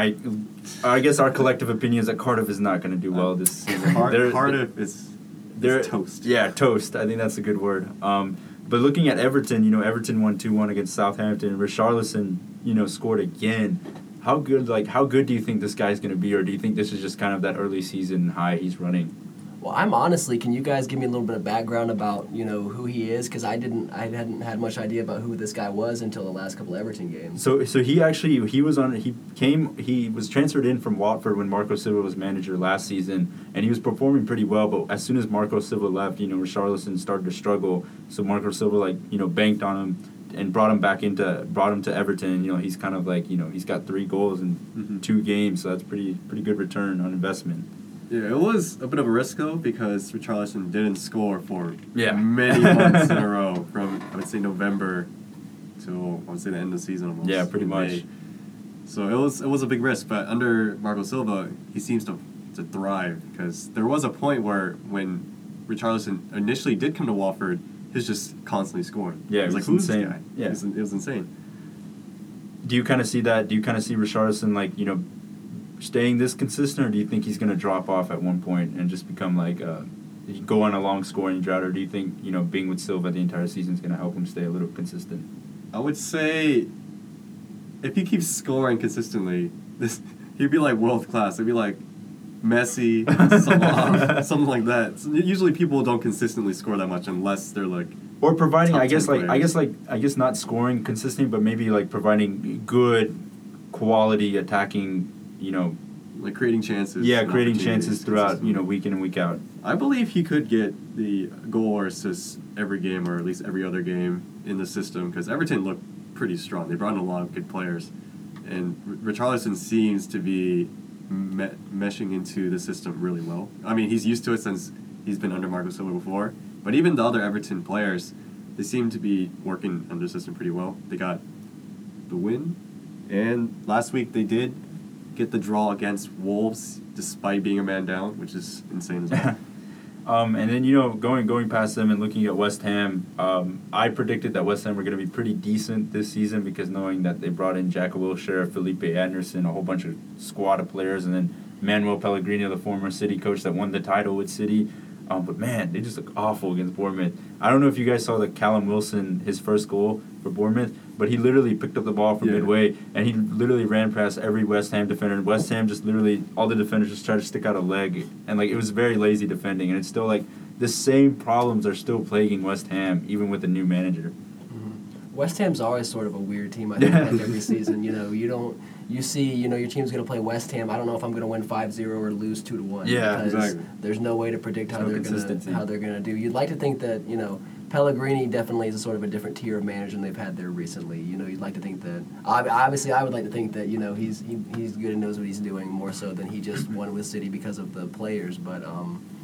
I guess our collective opinion is that Cardiff is not going to do well this season. Cardiff is toast. Yeah, toast. I think that's a good word. But looking at Everton, Everton won 2-1 against Southampton. Richarlison, scored again. How good do you think this guy's going to be, or do you think this is just kind of that early season high he's running? Well, can you guys give me a little bit of background about, who he is? Because I hadn't had much idea about who this guy was until the last couple of Everton games. So he was transferred in from Watford when Marco Silva was manager last season, and he was performing pretty well, but as soon as Marco Silva left, Richarlison started to struggle. So Marco Silva banked on him and brought him to Everton. He's kind of he's got 3 goals in 2 games, so that's pretty good return on investment. Yeah, it was a bit of a risk, though, because Richarlison didn't score for many months in a row, from, I would say, November to, the end of the season almost. Yeah, pretty much. So it was a big risk, but under Marco Silva, he seems to thrive, because there was a point where when Richarlison initially did come to Watford, he was just constantly scoring. Yeah, it was who's insane. this guy? Yeah. It was insane. Do you kind of see that? Do you kind of see Richarlison, staying this consistent, or do you think he's going to drop off at one point and just become go on a long scoring drought, or do you think being with Silva the entire season is going to help him stay a little consistent? I would say if he keeps scoring consistently, he'd be like world class. It'd be like Messi, Salah, something like that. So usually people don't consistently score that much unless they're or providing top I guess 10 I guess not scoring consistently, but maybe providing good quality attacking. Creating chances. Yeah, creating chances throughout, week in and week out. I believe he could get the goal or assist every game, or at least every other game in the system, because Everton looked pretty strong. They brought in a lot of good players, and Richarlison seems to be meshing into the system really well. I mean, he's used to it since he's been under Marco Silva before, but even the other Everton players, they seem to be working under the system pretty well. They got the win, and last week they did get the draw against Wolves despite being a man down, which is insane as well. And then going past them and looking at West Ham, I predicted that West Ham were going to be pretty decent this season, because knowing that they brought in Jack Wilshere, Felipe Anderson, a whole bunch of squad of players, and then Manuel Pellegrini, the former City coach that won the title with City. But man, they just look awful against Bournemouth. I don't know if you guys saw Callum Wilson, his first goal for Bournemouth, but he literally picked up the ball from midway, and he literally ran past every West Ham defender. And West Ham just literally, all the defenders just tried to stick out a leg, and it was very lazy defending. And it's still the same problems are still plaguing West Ham, even with the new manager. West Ham's always sort of a weird team, I think, every season. You see, your team's going to play West Ham. I don't know if I'm going to win 5-0 or lose 2-1. Yeah, because exactly. There's no way to predict how they're going to do. You'd like to think that Pellegrini definitely is a sort of a different tier of manager than they've had there recently. You'd like to think that. Obviously, I would like to think that he's good and knows what he's doing more so than he just won with City because of the players. But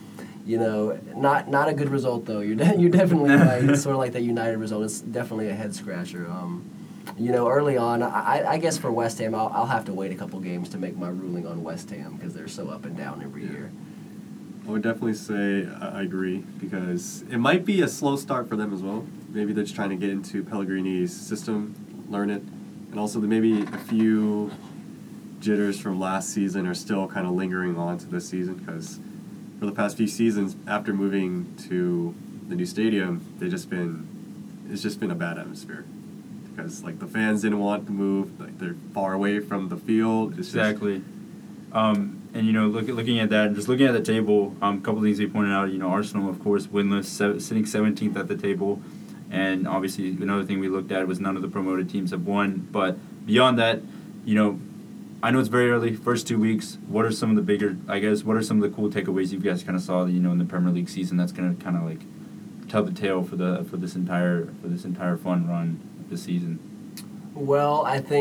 Not a good result though. You're definitely right. It's sort of like that United result. It's definitely a head scratcher. Early on, I guess for West Ham, I'll have to wait a couple games to make my ruling on West Ham because they're so up and down every year. I would definitely say I agree because it might be a slow start for them as well. Maybe they're just trying to get into Pellegrini's system, learn it, and also maybe a few jitters from last season are still kind of lingering on to this season because for the past few seasons after moving to the new stadium, it's just been a bad atmosphere because like the fans didn't want to move, like they're far away from the field. Exactly. And looking at that and just looking at the table, a couple things we pointed out. Arsenal, of course, winless, sitting 17th at the table, and obviously another thing we looked at was none of the promoted teams have won. But beyond that, I know it's very early, first 2 weeks. What are some of the cool takeaways you guys kind of saw, in the Premier League season that's going to kind of like tell the tale for this entire fun run of the season? Well,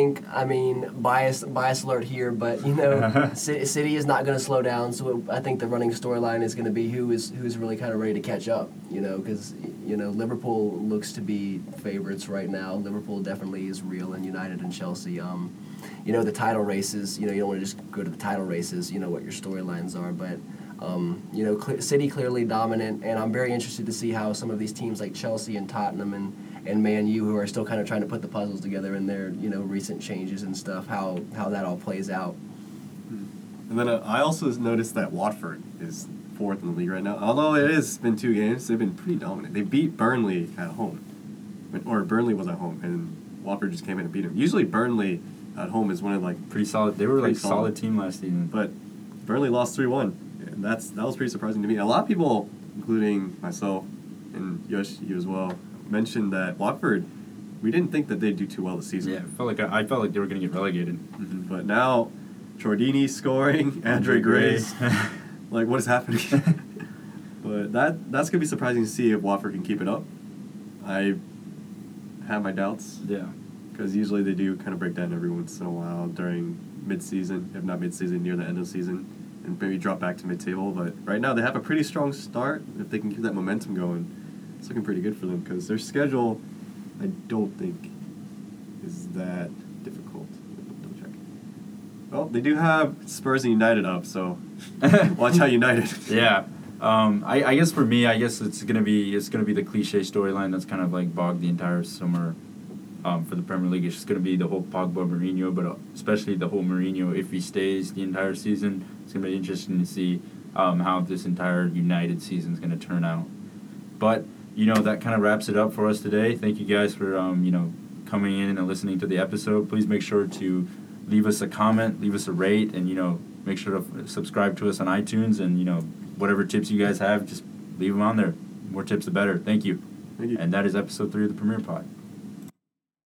bias alert here, but City is not going to slow down. So I think the running storyline is going to be who's really kind of ready to catch up. Because Liverpool looks to be favorites right now. Liverpool definitely is real, and United and Chelsea. The title races. You don't want to just go to the title races. You know what your storylines are, but. City clearly dominant, and I'm very interested to see how some of these teams like Chelsea and Tottenham and Man U, who are still kind of trying to put the puzzles together in their recent changes and stuff, how that all plays out. And then I also noticed that Watford is 4th in the league right now. Although it has been 2 games, they've been pretty dominant. They beat Burnley at home, or Burnley was at home, and Watford just came in and beat them. Usually Burnley at home is one of pretty solid. They were solid team last season, but Burnley lost 3-1. And that was pretty surprising to me. A lot of people, including myself and Yosh, you as well, mentioned that Watford, we didn't think that they'd do too well this season. Yeah, I felt like they were going to get relegated. Mm-hmm. But now, Chordini scoring, Andre Grace, like what is happening? But that's going to be surprising to see if Watford can keep it up. I have my doubts. Yeah. Because usually they do kind of break down every once in a while during mid-season, if not mid-season, near the end of the season. And maybe drop back to mid-table, but right now they have a pretty strong start. If they can keep that momentum going, it's looking pretty good for them because their schedule, I don't think, is that difficult. Double check. Well, they do have Spurs and United up, so watch out, United. Yeah, I guess for me, it's gonna be the cliche storyline that's kind of like bogged the entire summer. For the Premier League, it's just going to be the whole Pogba Mourinho, but especially the whole Mourinho. If he stays the entire season, it's going to be interesting to see how this entire United season is going to turn out. But that kind of wraps it up for us today. Thank you guys for coming in and listening to the episode. Please make sure to leave us a comment, leave us a rate, and make sure to subscribe to us on iTunes. And whatever tips you guys have, just leave them on there. More tips, the better. Thank you. Thank you. And that is episode 3 of the Premier Pod.